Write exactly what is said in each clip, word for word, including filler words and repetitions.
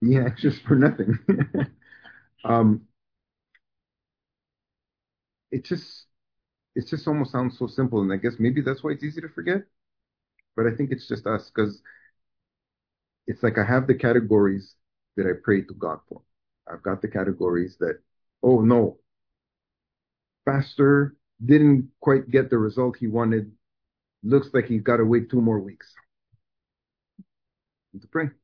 Be anxious for nothing. um, it just it just almost sounds so simple, and I guess maybe that's why it's easy to forget. But I think it's just us because it's like I have the categories that I pray to God for. I've got the categories that, oh no, pastor didn't quite get the result he wanted. Looks like he's got to wait two more weeks to pray.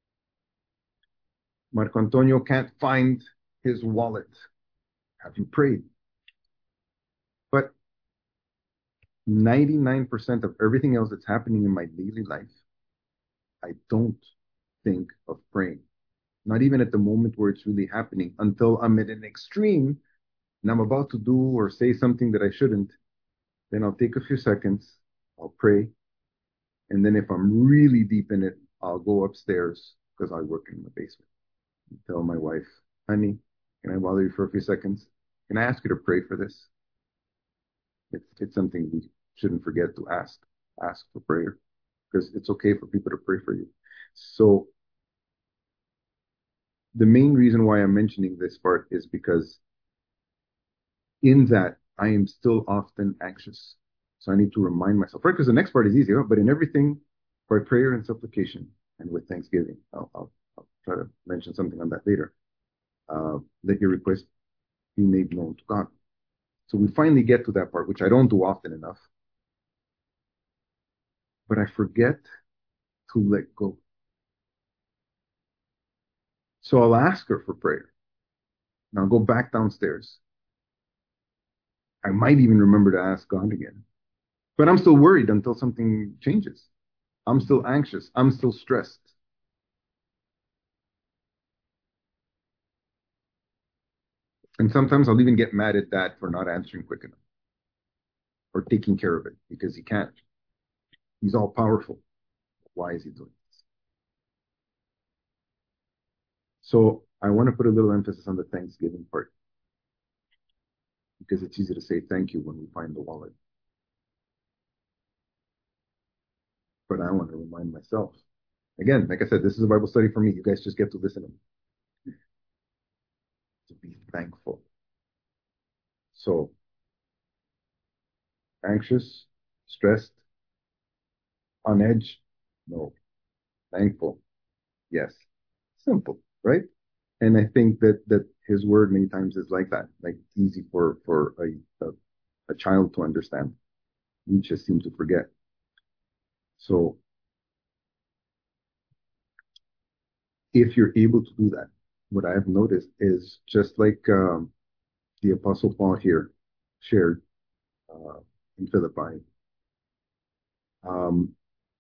Marco Antonio can't find his wallet. Have you prayed? But ninety-nine percent of everything else that's happening in my daily life, I don't think of praying. Not even at the moment where it's really happening until I'm at an extreme and I'm about to do or say something that I shouldn't. Then I'll take a few seconds, I'll pray. And then if I'm really deep in it, I'll go upstairs because I work in the basement. And tell my wife, honey, can I bother you for a few seconds? Can I ask you to pray for this? It's, it's something we shouldn't forget to ask. Ask for prayer because it's okay for people to pray for you. So the main reason why I'm mentioning this part is because in that I am still often anxious. So I need to remind myself, right? Because the next part is easier, but in everything by prayer and supplication and with thanksgiving. I'll, I'll, I'll try to mention something on that later. Uh, let your request be made known to God. So we finally get to that part, which I don't do often enough, but I forget to let go. So I'll ask her for prayer. And I'll go back downstairs. I might even remember to ask God again. But I'm still worried until something changes. I'm still anxious. I'm still stressed. And sometimes I'll even get mad at that for not answering quick enough or taking care of it because he can't. He's all powerful. Why is he doing this? So I want to put a little emphasis on the Thanksgiving part because it's easy to say thank you when we find the wallet. But I want to remind myself. Again, like I said, this is a Bible study for me. You guys just get to listen to be thankful. So anxious, stressed, on edge? No. Thankful? Yes. Simple, right? And I think that that his word many times is like that, like easy for for a a, a child to understand. We just seem to forget. So if you're able to do that, what I've noticed is just like um, the Apostle Paul here shared uh, in Philippi um,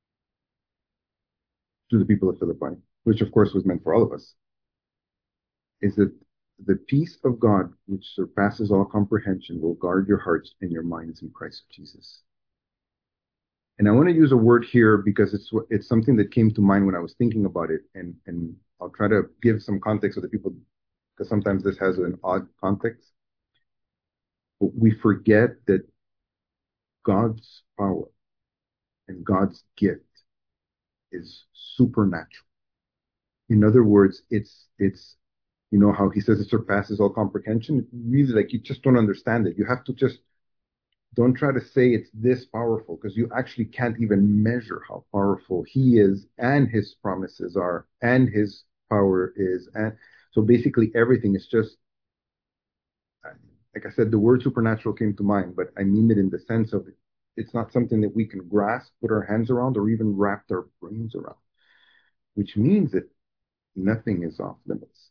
to the people of Philippi, which of course was meant for all of us, is that the peace of God, which surpasses all comprehension, will guard your hearts and your minds in Christ Jesus. And I want to use a word here because it's it's something that came to mind when I was thinking about it, and and I'll try to give some context so that people, because sometimes this has an odd context. But we forget that God's power and God's gift is supernatural. In other words, it's it's you know how he says it surpasses all comprehension. Really, like you just don't understand it. You have to just don't try to say it's this powerful because you actually can't even measure how powerful he is and his promises are and his power is. And so basically everything is just, like I said, the word supernatural came to mind, but I mean it in the sense of it's not something that we can grasp, put our hands around, or even wrap our brains around, which means that nothing is off limits.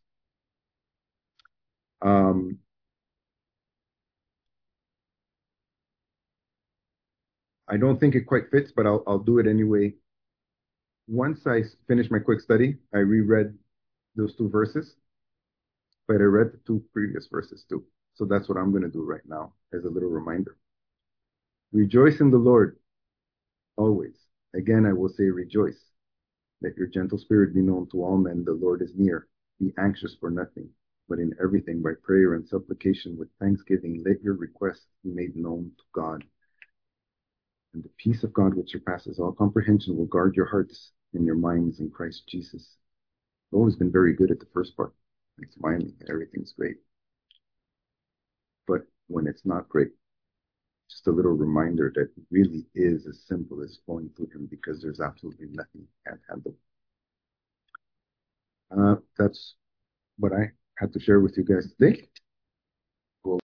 Um, I don't think it quite fits, but I'll, I'll do it anyway. Once I finished my quick study, I reread those two verses, but I read the two previous verses too. So that's what I'm going to do right now as a little reminder. Rejoice in the Lord always. Again, I will say rejoice. Let your gentle spirit be known to all men. The Lord is near. Be anxious for nothing, but in everything by prayer and supplication with thanksgiving, let your requests be made known to God. And the peace of God, which surpasses all comprehension, will guard your hearts and your minds in Christ Jesus. I've always been very good at the first part. It's smiling, everything's great. But when it's not great, just a little reminder that it really is as simple as going through him because there's absolutely nothing you can't handle. Uh, that's what I had to share with you guys today.